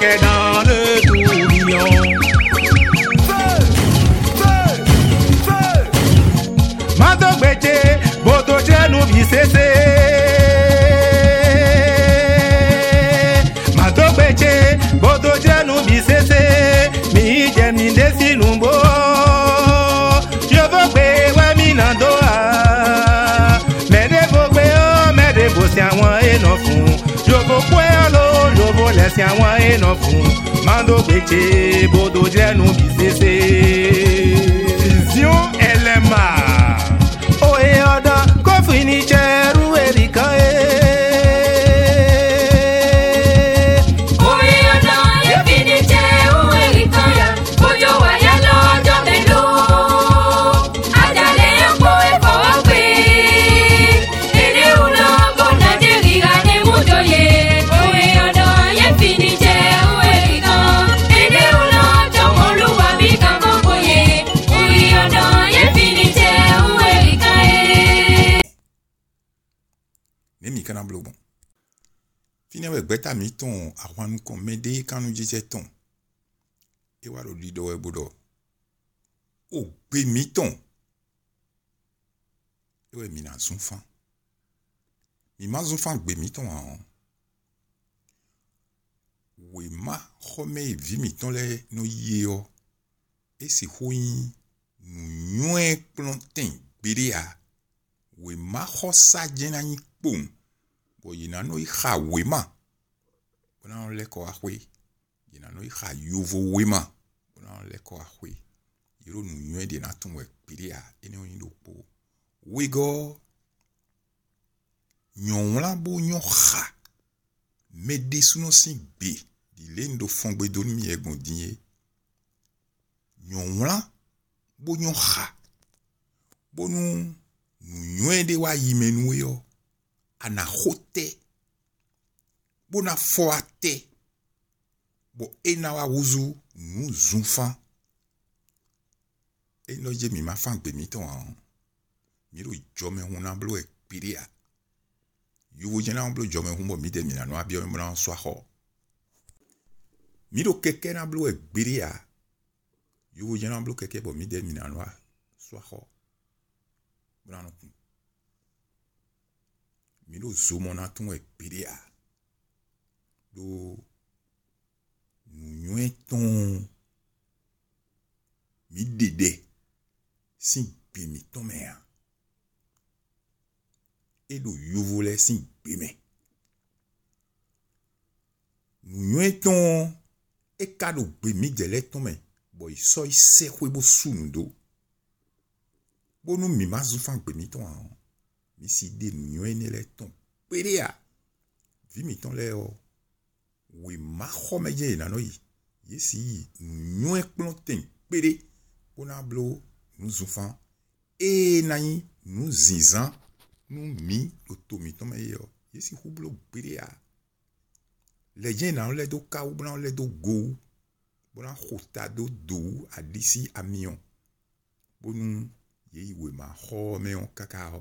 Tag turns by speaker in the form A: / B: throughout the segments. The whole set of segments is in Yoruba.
A: qu'est dans le tourbillon. Mando Béché, Boto Tchenou Bissessé. Mando Béché, Boto Tchenou Bissessé. Mi Jemni Desi Lumbo. Je veux que Wami Nandoa. Mede Bossi Awan et non fou. Je veux que je veux laisser Awan et non fou. Mando Béché, Boto Tchenou Bissessé. Vision LMA. Oye oda kofi ni cheru erika
B: Oye oda yefi ni cheru erika ya Kojo wa ya lojo melo Ajale yoko efo pe Ere ulo kona jeriga ne mujoye Oye oda yefi ni cheru erika Ere ulo chongolu wa bika kokoye Oye oda yefi ni cheru erika
C: Mimi kana blogon. Fini avec beta mi ton a nous kon mede kan nous disait ton. E wa lo lido e bodo. O be mi ton. E we mi na zunfan. Mi ma zunfan be mi ton an. We ma khome vi mi ton le no yeo. E si hoyin nou nywe plantain biria. We ma khosa jena ni pom. Bo yina no ikha wema. Bona on le ko ahwe. Yina no ikha yuvo wema. Bona on le ko ahwe. Yiro nu nywe de na tunwe piria ene on ndo po. Wego nyon la bo nyon kha. Mede suno sin be. Di lendo fongbe don mi egon dinye. Nyon la bo nyon kha. Bo nou nywe de wa yimenu yo. Ana hote bona foate bo ena wa wuzu nu zunfan e no je mi ma fan pe mi ton an mi ro jome huna blo e piria yu jena blo jome humbo mi de mi na no abio mi na so ho mi ro keke na blo e piria yu jena blo keke bo mi de mi na no so ho bra no Milo zomo na ton e piria. Do nou ton mi dede sin pe mi ton mea. E do yuvole sin pe me. Nou ton e kado pe mi dele ton me. Boy so se kwe bo sunu do. Bo nou mi mazufan pe mi ton an. Mi si de nou ene le ton perea vi mi ton le o we ma khome je na no yi yesi nou plantain pere ona blo nou zufan e nani nou zinzan nou mi to mi ton me yo yesi hu blo perea le je na le do ka ou blan le do go blan khota do adisi amion bonu ye we ma khome on kakao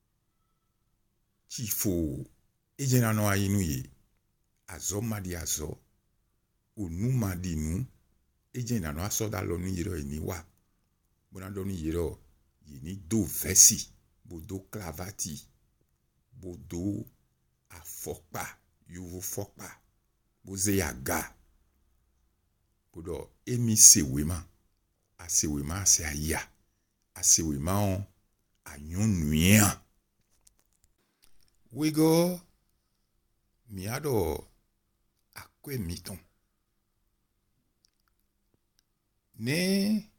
C: Chifo ejena no ayinu ye azo madi azo onu madi nu ejena no aso da lo ni yiro eniwa bona do ni yiro yini do vesi bodo clavati bodo afokpa yuvo fokpa boze yaga bodo emi sewema asewema ase aya asewema on anyon nuia Wego miado akwe miton. Ne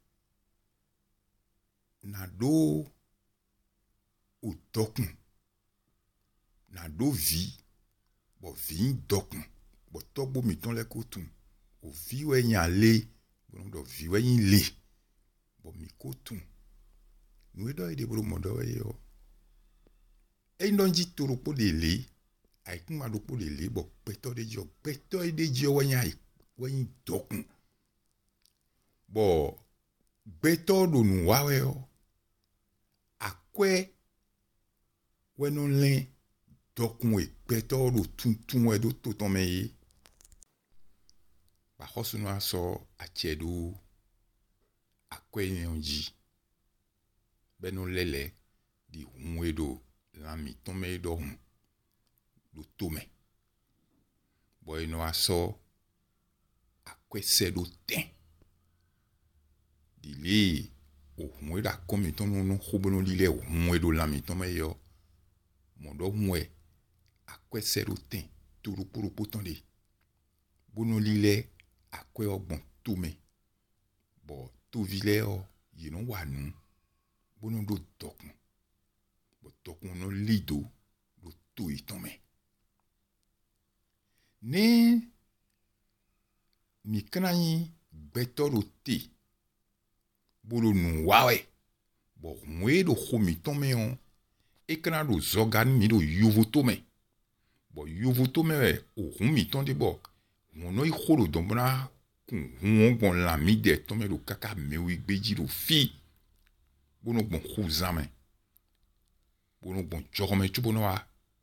C: na do utokun. Na do vi bo vi dokun. Bo tok bo miton le kotun. O vi we nyan le. Bo do vi we yin le. Bo mi kotun. Nou do ide bro modo we yo. E ndonji toro po de le, ay kuma do po de le, bo peto de jo wanyi dokun. Bo beto do nou wawe yo, akwe wenon len dokun we peto do tun we do toton meye. hosu no aso achedo akwenye onji beno lele di hunwedo la mi tome do hun do tome boy no aso akwese do ten di li o hunweda komi ton no khobono lile o hunwedo la mi tome yo mondo hunwe akwese do ten turu puru potonde bono lile akwe ogbon tome bo to vile o yino wanu bono do dokun bo dokun no lido do to itome ne mi kanani betoro te bolo nu wawe bo mwe do khomi tome on e kana do zogan mi do yuvu tome bo yuvu tome o humi tonde bo mono i kholo dombona kun gon la mi de tome do kaka mewi gbeji do fi bono bon khuzame bono bon jogome chubono wa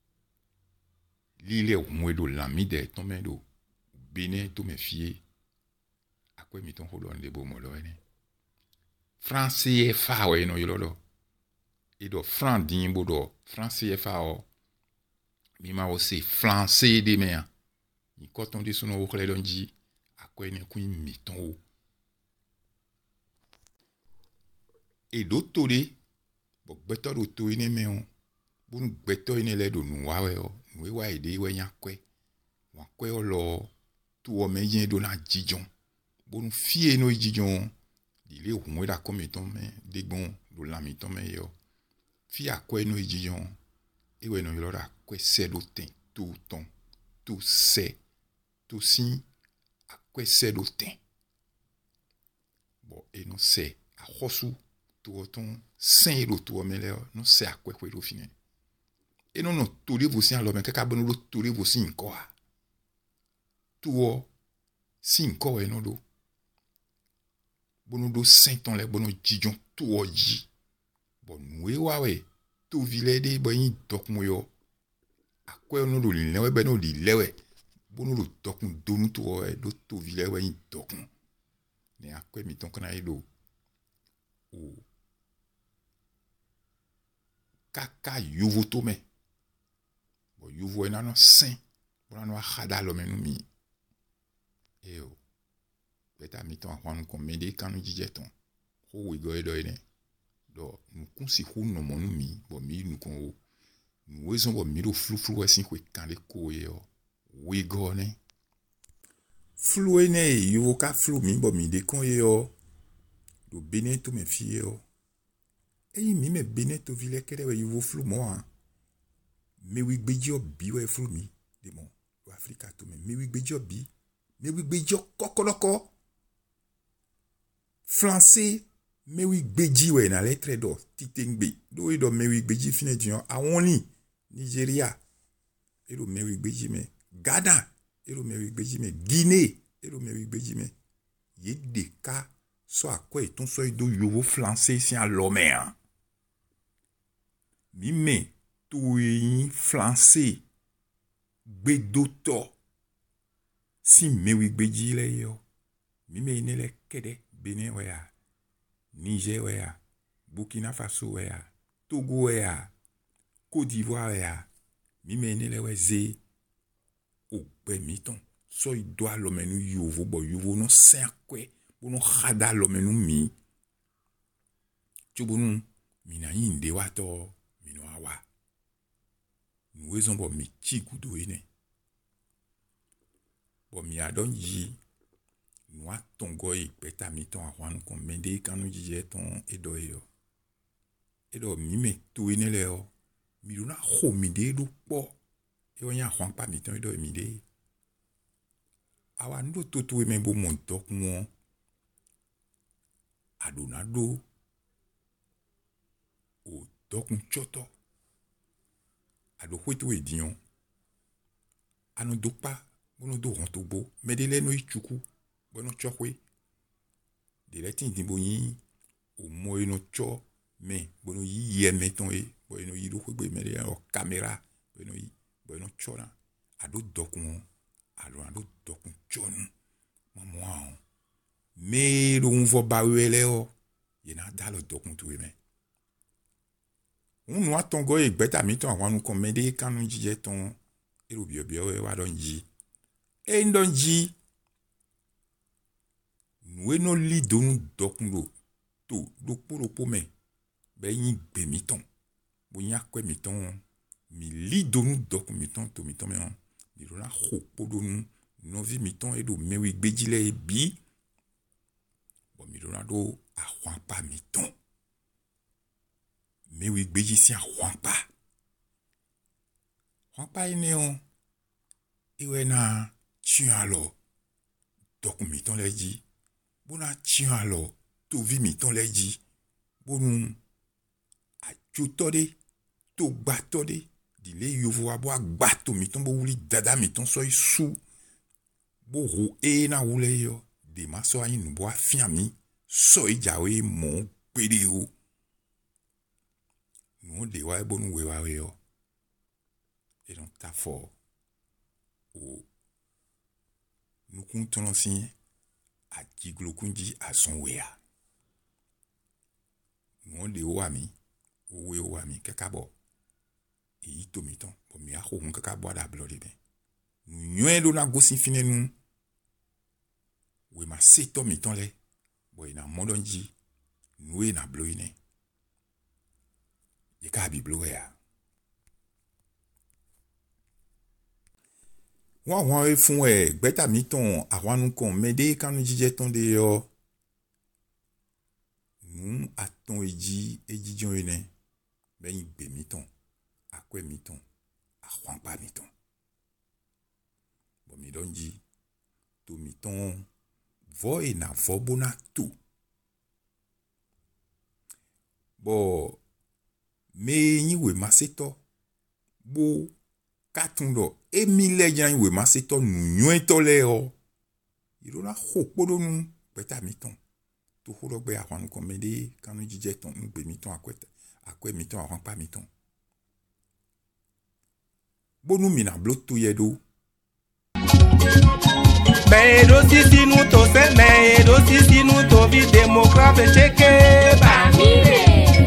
C: lile mwe do la mi de tome do bene to me fie akwe mi ton kholo nde bo molo ene français fa we no yolo e do franc din bo do français fa o mi ma o se français de me ni koton de sono o khole donji akwe ne ku mi ton o e do tore bo gbeto do to ine me on bo nu gbeto ine le do nu wa we o nu wa ide we nya kwe wa kwe o lo tu o me yin do na jijon bo nu fie no jijon di le hunwe da komi ton me de bon do la mi ton me yo fi akwe no jijon e we no yo da kwe se do ten tout ton tout se tout si akwe se do ten bon e no se a hosu to ton saint do to me le no se akwe kwe do fine e no no to le vosi an lo me kaka bono do to le vosi nko a to si nko e no do bono do saint on le bono jijon to ji bon we wa we to vile de boyin dok mo yo akwe no do lewe be no di lewe bono do dokun donu to e do to vile we yin dokun ne akwe mi ton kana edo o kaka yuvo to me bo yuvo ena no saint bono no khada lo menu mi e o beta mi ton akwan ko mede kanu jijeton ho we go edo ene do nu kunsi hu no monu mi bo mi nu kon o nu wezon bo mi do flu wesin kwe kan le ko ye o we go ne flu ene yuvo ka flu mi bo mi de kon ye o do bene to me fie o e mi me bene to vile kere we yuvo flu mo a me wi gbejo bi we flu mi de mo do Africa to me wi gbejo bi me wi gbejo kokoloko français me wi gbeji we na lettre do titengbe do e do me wi gbeji fine dion awon ni Nigeria e do me wi gbeji me Ghana e do me wi gbeji me Guinée e do me wi gbeji me ye de ka so akwe ton so do yovo français si a lome an mi me to yin français gbe doto si me wi gbeji le yo mi me ne le kede Benin we ya Niger we ya Burkina Faso we ya Togo we ya Côte d'Ivoire we ya mi me ne le we ze o gbe mi ton so i do lo menu yovo bo yovo no sekwe bo no khada lo menu mi chubunu mi na inde wa to mi no awa nu wezon bo mi chigudo ine bo mi adon yi noa tongo i peta mi ton ahwan kon mende kanu jije ton edo yo edo mi me to ine le o mi do na ho mi de do po e onya ahwan pa mi ton edo mi de awa ndo to me bo mon tok mo adonado o dokun choto ado hweto edion anu dokpa bono do ronto bo medele no ichuku bono chokwe de letin dimbo yin o mo ino cho me bono yi ye meton e bono yi do hwegbe mede o camera bono cho na ado dokun ado dokun chonu mamo mais on va bawele o yena dalo dokun tu me on wa tongo e gbeta mi ton àwọn ko mede kanu jije ton ero bi o wa don ji e ndon ji we no li donu dokun lo to do poropo me be yin gbe mi ton bo yin akwe mi ton mi li donu dokun mi ton to mi ton me mi ro la hopo donu no vi mi ton e do mewi gbejile e bi bo mi ro na do àwọn pa mi ton mewi gbeji si àwọn pa ine on iwe na chialo dokun mi ton le ji bona chialo to vi mi ton le ji bonu ajotode to gbatode dile yovo abo agbato mi ton bo wuli dada mi ton so isu bo ro e na wule yo de ma so ayin bo afian mi so ijawe mo pede o no de wa bonu we wa yo e don ta fo o nukun ton sin ajiglokunji asonwea no de wa mi owe wa mi kakabo e to mi ton bo mi a ho hun kakabo da blori be nu yelo na gosin finenu we ma seto mi ton le bo ina modonji nu e na bloine ye ka bi bloya wọ́n e fún ẹ gbẹ́ta mi ton àwọn kan mede kanu jije ton de yo nu aton ejijon ene beyin gbe mi ton akwe mi ton àwọn pa mi ton bo mi donji to mi ton vo e na vo bona to bo me yin we maseto bo katundo emile jan we maseto nu to le o irona hopodo nu peta mi ton to horo gbe àwọn kan mede kanu jije ton gbe mi ton akwe mi ton àwọn pa mi ton bonu mi na bloto yedo
A: Medo sisi nu to se medo sisi nu to vi democrate cheke
B: Bamire.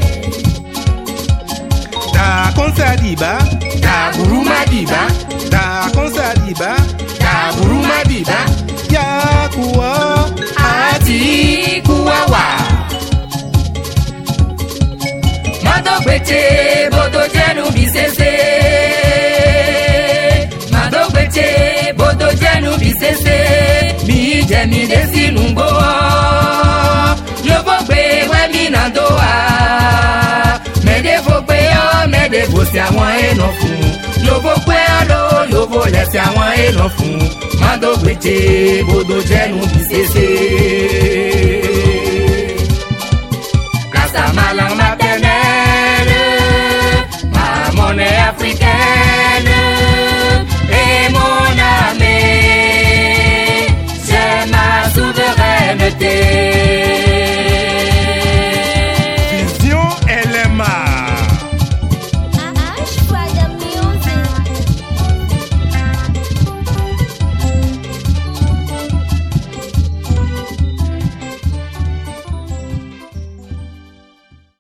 A: da konsa diba
B: Da buruma diba.
A: da konsa diba
B: Da buruma diba.
A: ya kuwa
B: Ati kuwawa. Mado gbete bodo jenu bisese. Mado gbete bodo jenu bisese. Mi je mi de sinungo. Yo vo pe we mi na doa. Me de fo pe o me de fo si àwọn eno fun. Yo vo pe o yo vo le si àwọn eno fun. Mado gbete bodo jenu bisese.